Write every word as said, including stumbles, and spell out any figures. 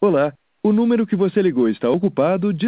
Olá, o número que você ligou está ocupado.